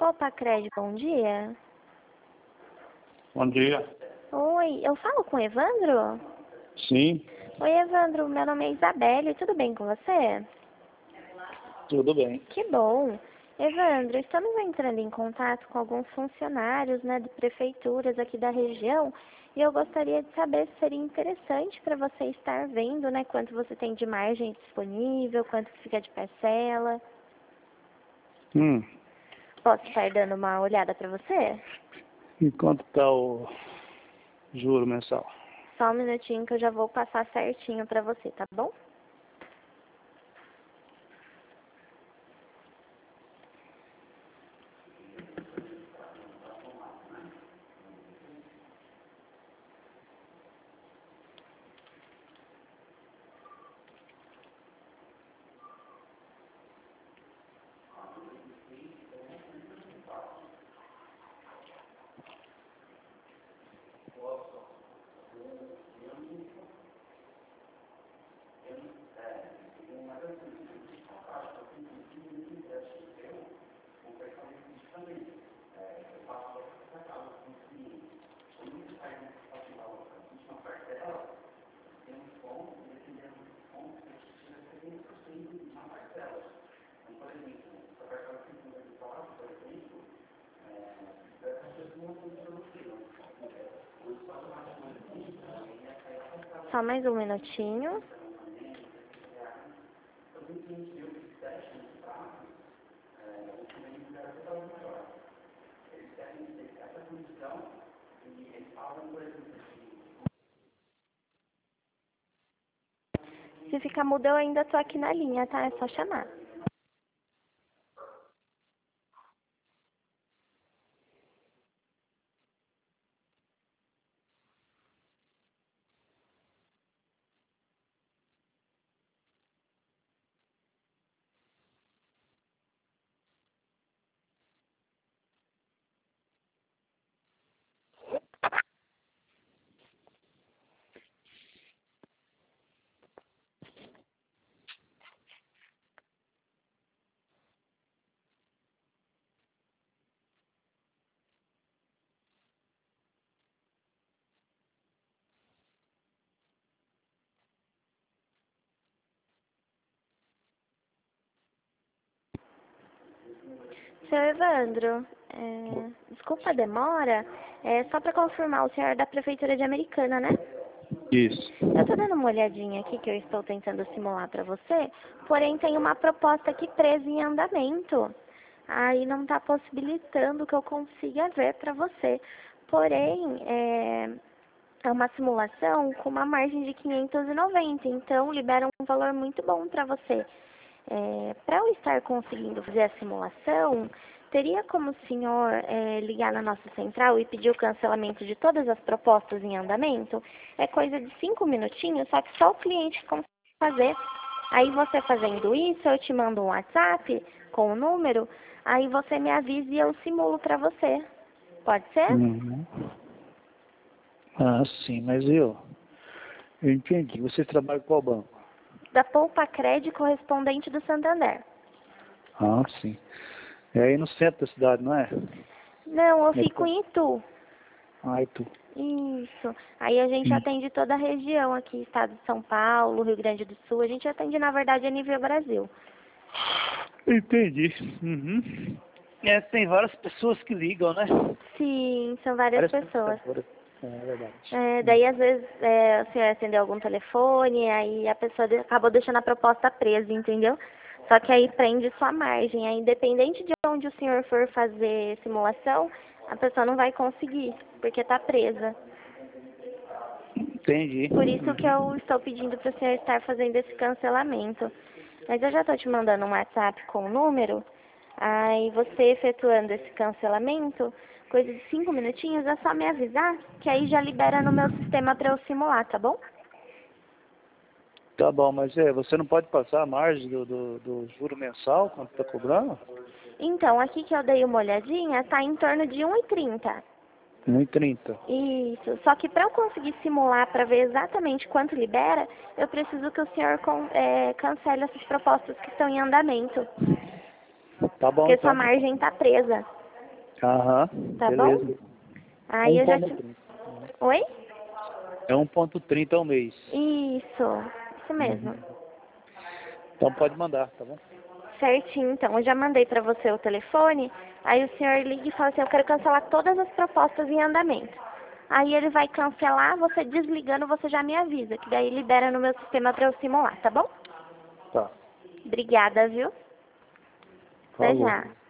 Poupa Crédito, bom dia. Bom dia. Oi, eu falo com o Evandro? Sim, Oi, Evandro, meu nome é Isabelle, tudo bem com você? tudo bem. Que bom. Evandro, estamos entrando em contato com alguns funcionários, de prefeituras aqui da região e eu gostaria de saber se seria interessante para você estar vendo, quanto você tem de margem disponível, quanto que fica de parcela. Hum, Posso estar dando uma olhada para você? e quanto está o juro mensal? Só um minutinho que eu já vou passar certinho para você, tá bom? Só mais um minutinho. Se ficar mudo, eu ainda tô aqui na linha, tá? É só chamar. Seu Evandro, desculpa a demora, é só para confirmar, o senhor é da Prefeitura de Americana, né? Isso. Eu tô dando uma olhadinha aqui que eu estou tentando simular para você, porém tem uma proposta aqui presa em andamento. Aí não está possibilitando que eu consiga ver para você. Porém, é uma simulação com uma margem de 590, então libera um valor muito bom para você. Para eu estar conseguindo fazer a simulação, teria como o senhor ligar na nossa central e pedir o cancelamento de todas as propostas em andamento? É coisa de 5 minutinhos, só que só o cliente consegue fazer. Aí você fazendo isso, eu te mando um WhatsApp com o número, aí você me avisa e eu simulo para você. Pode ser? Uhum. Ah, sim, mas eu entendi. Você trabalha com qual banco? Da Poupa Crédito correspondente do Santander. Ah, sim. É aí no centro da cidade, não é? Não, eu É fico co- em Itu. Ah, tu. Isso. Aí a gente atende toda a região aqui, estado de São Paulo, Rio Grande do Sul. A gente atende, na verdade, a nível Brasil. Entendi. Uhum. É, tem várias pessoas que ligam, né? Sim, são várias Várias pessoas. prestadoras. É verdade. Daí, às vezes, o senhor atendeu algum telefone, aí a pessoa acabou deixando a proposta presa, entendeu? Só que aí prende sua margem. Aí, independente de onde o senhor for fazer simulação, a pessoa não vai conseguir, porque está presa. Entendi. Por isso que eu Uhum. estou pedindo para o senhor estar fazendo esse cancelamento. Mas eu já estou te mandando um WhatsApp com o número. Aí você efetuando esse cancelamento, coisa de 5 minutinhos, é só me avisar, que aí já libera no meu sistema para eu simular, tá bom? Tá bom, mas você não pode passar a margem do juro mensal, quanto tá cobrando? Então, aqui que eu dei uma olhadinha, tá em torno de 1,30. 1,30. Isso. Só que para eu conseguir simular para ver exatamente quanto libera, eu preciso que o senhor cancele essas propostas que estão em andamento. Tá bom Porque sua então. margem está presa. Aham, Tá beleza. bom? Aí eu já te... 1,30. Oi? É 1,30 ao mês. Isso mesmo. Então pode mandar, tá bom? Certinho, então. Eu já mandei pra você o telefone. Aí o senhor liga e fala assim, eu quero cancelar todas as propostas em andamento. Aí ele vai cancelar, você desligando, você já me avisa, que daí libera no meu sistema pra eu simular, tá bom? Tá. Obrigada, viu? Até Falou. já.